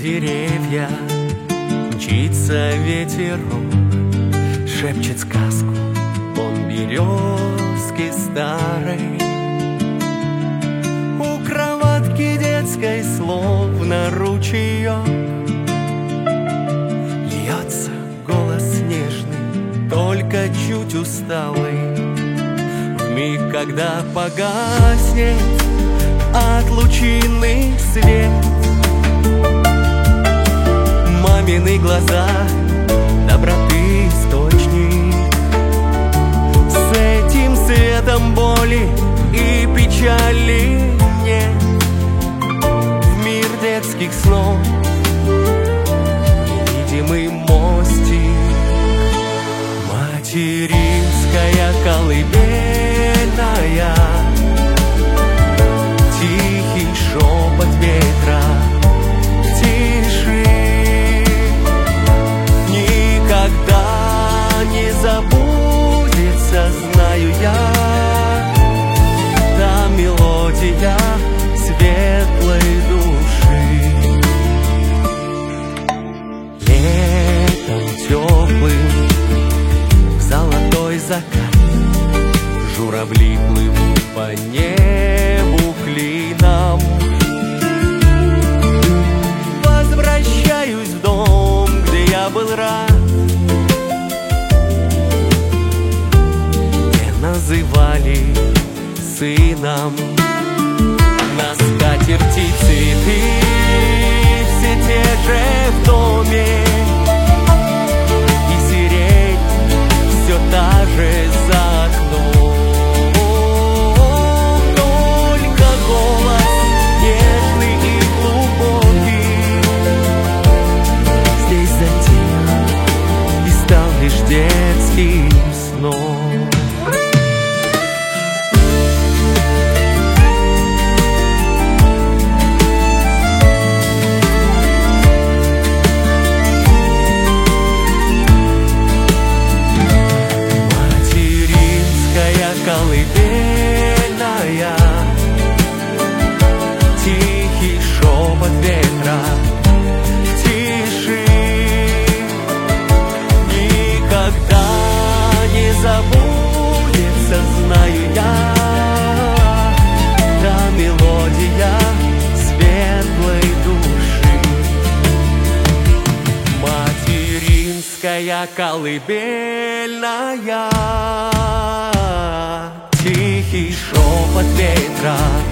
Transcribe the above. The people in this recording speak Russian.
деревья мчится ветерок, шепчет сказку он березки старой. У кроватки детской словно ручеек льется голос нежный, только чуть усталый. Вмиг, когда погаснет от лучины свет, мамины глаза доброты источник. С этим светом боли и печали нет. В мир детских снов невидимый мостик. Материнская колыбельная, тихий шепот ветра в тиши. Никогда не забудется, знаю я, та мелодия светлой души. Летом теплым в золотой закат журавли плывут по небу клином. Возвращаюсь в дом, где я был рад. Меня называли сыном. На скатерти цветы все те же в доме, и сирень все та же за окном. Только голос нежный и глубокий здесь затих и стал лишь детским сном. Колыбельная, тихий шепот ветра в тиши. Никогда не забудется, знаю я, та мелодия светлой души. Материнская колыбельная, тихий шепот ветра